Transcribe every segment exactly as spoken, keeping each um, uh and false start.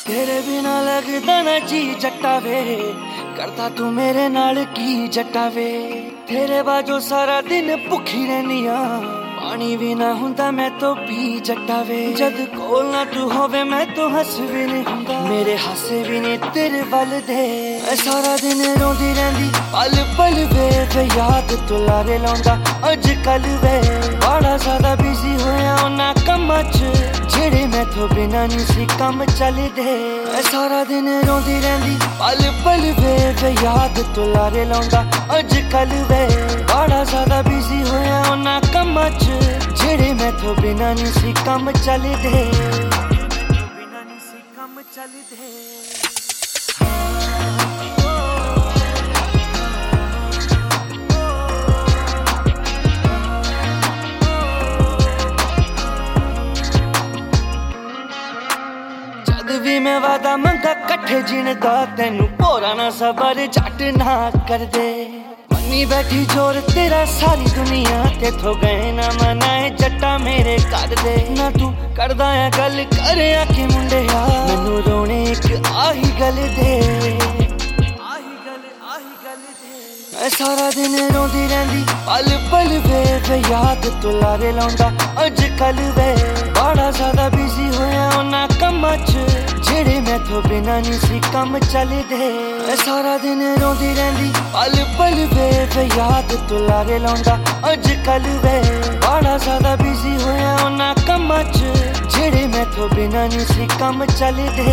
तेरे बिना लगदा ना जी जट्टा वे, करता तू मेरे नाल की जट्टा वे। तेरे बाजो सारा दिन भुखी रहनिया, पानी भी ना हुंदा मैं तो पी जट्टा वे। जद कोल ना तू होवे मैं तो हस भी नहीं हुंदा, मेरे हासे भी नहीं तेरे वल दे। मैं सारा दिन रोंदी रहंदी पल पल वे, वे याद तू लारे लाउंदा अज कल वे। बड़ा ज्यादा बिजी होया उन्हां कम्मां च, जेड़े मैथों बिना नहीं सी कम चलदे। मैं सारा दिन रोंदी रहंदी पल पल वे, वे याद तू लारे लाउंदा अज कल वे। बड़ा ज्यादा बिजी होया उन्हां कम्मां च, जेड़े मैथों बिना नहीं सी कम चलदे, बिना नहीं सी कम चलदे। भी मैं वादा मंगा कट्ठे जीने दा, तेनू भोरा ना सबर झट ना कर दे। मनी बैठी जोर तेरा सारी दुनिया, तेथों गए ना मनाए जट्टा मेरे कर दे। ना तू करदा है गल कर आके मुंडिया, मैनू रोने एक आही गल दे, आही गल आही गल दे। मैं सारा दिन रोंदी रहंदी पल पल वे, वे याद तू लारे लाउंदा अज कल वे। बड़ा ज्यादा बिजी होया उन्हां कम्मां च, जेड़े मैथों बिना नहीं सी कम चलदे। मैं सारा दिन रोंदी रहंदी पल पल वे, वे याद तू लारे लाउंदा अज कल वे। बड़ा ज्यादा बिजी होया उन्हां कम्मां च, जेड़े मैथों बिना नहीं सी कम चलदे।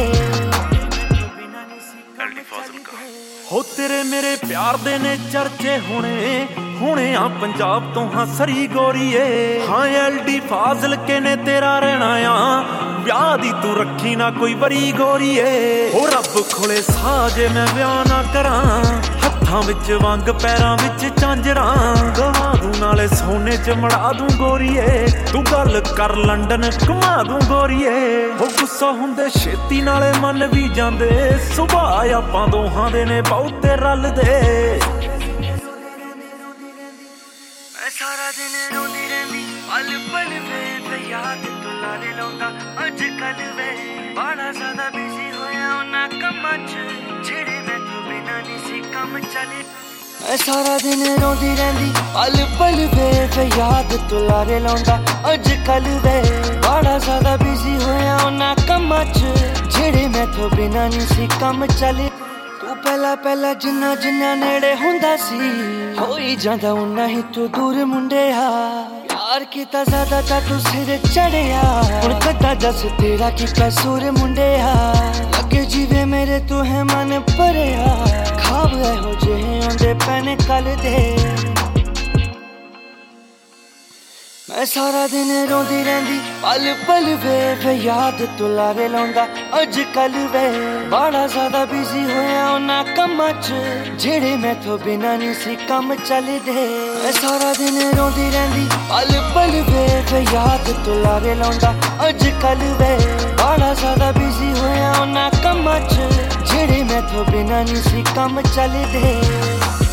हो तेरे मेरे प्यार दे ने चर्चे हुणे हुणे आ पंजाब तो हाँ सरी गोरीए। हाँ एल डी फाजिल के ने तेरा रहना आ, ब्याह दी तू रखी ना कोई बरी गोरीए। हो रब खोले साजे मैं ब्याह ना करा, हत्थां विच वंग पैरां विच झांजरां। गवा दूं नाले सोने च मड़ा दूं गोरीए, तू गल कर लंडन घुमा दूं गोरीए। हो गुस्सा हुंदे छेती नाले मन भी जांदे, सुभाऽ आपां दोहां दे ने बहुते रलदे। मैं सारा दिन रोंदी रहंदी पल पल वे, वे याद तू लारे लाउंदा अज कल वे। बड़ा ज्यादा बिजी होया उन्हां कम्मां च, जेड़े मैथों बिना नहीं सी कम चले। मैं सारा दिन रोंदी रहंदी पल पल वे, वे याद तू लारे लाउंदा अज कल वे। बड़ा ज्यादा बिजी होया उन्हां कम्मां च, जेड़े मैथों बिना नहीं सी कम चले। तू पहला पहला जिन्ना जिन्ना नेड़े हुंदा सी, होई जांदा उन्ना ही तू दूर मुंडिया। प्यार कीता ज्यादा तां तू सिर चढ़िया, हुण कद्दा दस तेरा की कसूर मुंडिया। लगे जीवे मेरे तू है मन भरिया, खाब एहो जेहे आउंदे पैने कल दे। मैं सारा दिन रोंदी रहंदी पल पल वे, वे याद तू लारे लाउंदा अज कल वे। बड़ा ज्यादा बिजी होया उन्हां कम्मां च, जेड़े मैथों बिना नहीं सी कम चलदे। मैं सारा दिन रोंदी रहंदी पल पल वे, वे याद तू लारे लाउंदा अज कल वे। बड़ा ज्यादा बिजी होया उन्हां कम्मां च, जेड़े मैथों बिना नहीं सी कम चलदे।